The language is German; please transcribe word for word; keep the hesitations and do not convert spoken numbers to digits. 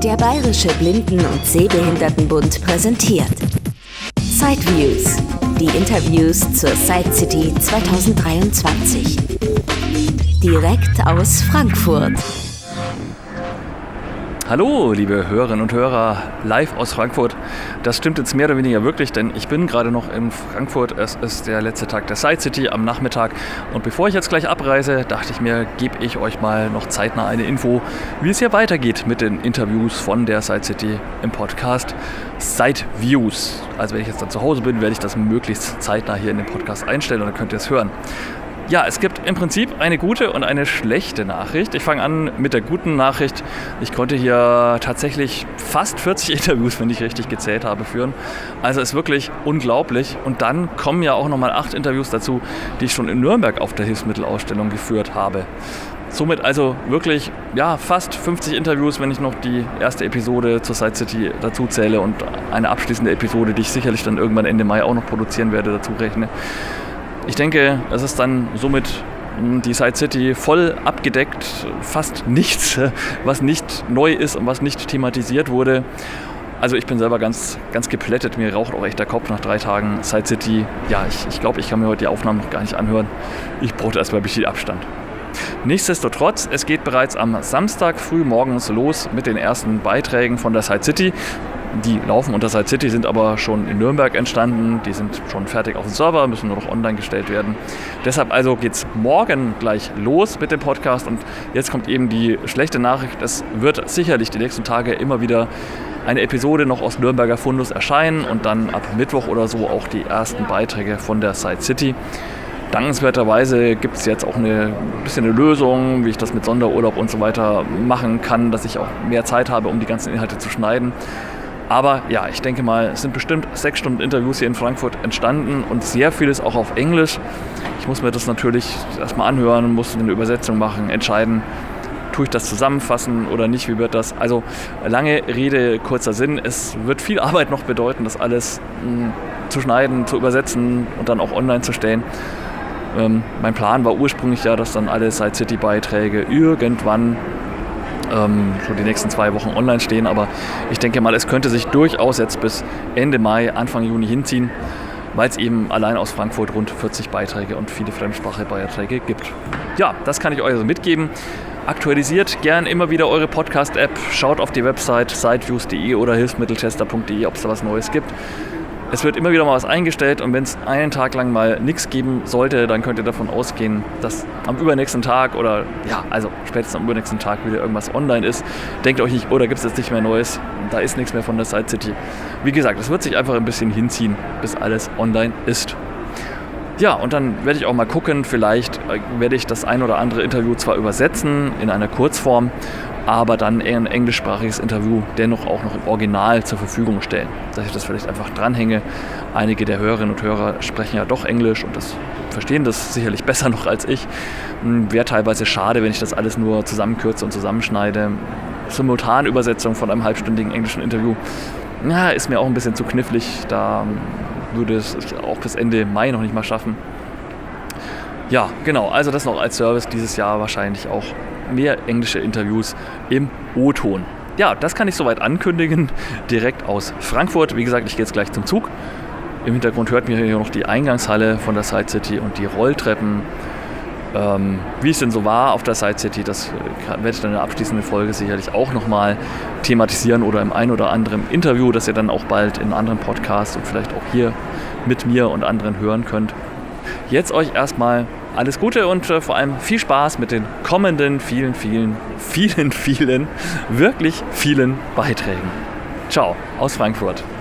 Der Bayerische Blinden- und Sehbehindertenbund präsentiert Sideviews, die Interviews zur Side City zwanzig dreiundzwanzig. Direkt aus Frankfurt. Hallo, liebe Hörerinnen und Hörer, live aus Frankfurt. Das stimmt jetzt mehr oder weniger wirklich, denn ich bin gerade noch in Frankfurt. Es ist der letzte Tag der Side City am Nachmittag. Und bevor ich jetzt gleich abreise, dachte ich mir, gebe ich euch mal noch zeitnah eine Info, wie es hier weitergeht mit den Interviews von der Side City im Podcast Sideviews. Also wenn ich jetzt dann zu Hause bin, werde ich das möglichst zeitnah hier in den Podcast einstellen und dann könnt ihr es hören. Ja, es gibt im Prinzip eine gute und eine schlechte Nachricht. Ich fange an mit der guten Nachricht. Ich konnte hier tatsächlich fast vierzig Interviews, wenn ich richtig gezählt habe, führen. Also ist wirklich unglaublich. Und dann kommen ja auch nochmal acht Interviews dazu, die ich schon in Nürnberg auf der Hilfsmittelausstellung geführt habe. Somit also wirklich ja, fast fünfzig Interviews, wenn ich noch die erste Episode zur Side City dazu zähle und eine abschließende Episode, die ich sicherlich dann irgendwann Ende Mai auch noch produzieren werde, dazu rechne. Ich denke, es ist dann somit die Side City voll abgedeckt, fast nichts, was nicht neu ist und was nicht thematisiert wurde. Also ich bin selber ganz, ganz geplättet, mir raucht auch echt der Kopf nach drei Tagen Side City. Ja, ich, ich glaube, ich kann mir heute die Aufnahmen noch gar nicht anhören. Ich brauchte erstmal ein bisschen Abstand. Nichtsdestotrotz, es geht bereits am Samstag früh morgens los mit den ersten Beiträgen von der Side City. Die laufen unter Side City, sind aber schon in Nürnberg entstanden. Die sind schon fertig auf dem Server, müssen nur noch online gestellt werden. Deshalb also geht es morgen gleich los mit dem Podcast. Und jetzt kommt eben die schlechte Nachricht. Es wird sicherlich die nächsten Tage immer wieder eine Episode noch aus Nürnberger Fundus erscheinen. Und dann ab Mittwoch oder so auch die ersten Beiträge von der Side City. Dankenswerterweise gibt es jetzt auch eine bisschen eine Lösung, wie ich das mit Sonderurlaub und so weiter machen kann, dass ich auch mehr Zeit habe, um die ganzen Inhalte zu schneiden. Aber ja, ich denke mal, es sind bestimmt sechs Stunden Interviews hier in Frankfurt entstanden und sehr vieles auch auf Englisch. Ich muss mir das natürlich erstmal anhören, muss eine Übersetzung machen, entscheiden, tue ich das zusammenfassen oder nicht, wie wird das? Also lange Rede, kurzer Sinn. Es wird viel Arbeit noch bedeuten, das alles mh, zu schneiden, zu übersetzen und dann auch online zu stellen. Ähm, mein Plan war ursprünglich ja, dass dann alle Side City Beiträge irgendwann Ähm, schon die nächsten zwei Wochen online stehen, aber ich denke mal, es könnte sich durchaus jetzt bis Ende Mai, Anfang Juni hinziehen, weil es eben allein aus Frankfurt rund vierzig Beiträge und viele fremdsprachige Beiträge gibt. Ja, das kann ich euch also mitgeben. Aktualisiert gern immer wieder eure Podcast-App, schaut auf die Website sideviews punkt de oder hilfsmitteltester punkt de, ob es da was Neues gibt. Es wird immer wieder mal was eingestellt und wenn es einen Tag lang mal nichts geben sollte, dann könnt ihr davon ausgehen, dass am übernächsten Tag oder ja, also spätestens am übernächsten Tag wieder irgendwas online ist. Denkt euch nicht, oh, da gibt es jetzt nicht mehr Neues, da ist nichts mehr von der Side City. Wie gesagt, es wird sich einfach ein bisschen hinziehen, bis alles online ist. Ja, und dann werde ich auch mal gucken, vielleicht werde ich das ein oder andere Interview zwar übersetzen in einer Kurzform, aber dann eher ein englischsprachiges Interview dennoch auch noch im Original zur Verfügung stellen. Dass ich das vielleicht einfach dranhänge. Einige der Hörerinnen und Hörer sprechen ja doch Englisch und das verstehen das sicherlich besser noch als ich. Wäre teilweise schade, wenn ich das alles nur zusammenkürze und zusammenschneide. Simultanübersetzung von einem halbstündigen englischen Interview, ja, ist mir auch ein bisschen zu knifflig. Da würde es auch bis Ende Mai noch nicht mal schaffen. Ja, genau, also das noch als Service dieses Jahr wahrscheinlich auch mehr englische Interviews im O-Ton. Ja, das kann ich soweit ankündigen, direkt aus Frankfurt. Wie gesagt, ich gehe jetzt gleich zum Zug. Im Hintergrund hört mir hier noch die Eingangshalle von der Side City und die Rolltreppen. Ähm, wie es denn so war auf der Side City, das werde ich dann in der abschließenden Folge sicherlich auch nochmal thematisieren oder im ein oder anderen Interview, das ihr dann auch bald in anderen Podcasts und vielleicht auch hier mit mir und anderen hören könnt. Jetzt euch erstmal alles Gute und äh, vor allem viel Spaß mit den kommenden vielen, vielen, vielen, vielen, wirklich vielen Beiträgen. Ciao aus Frankfurt.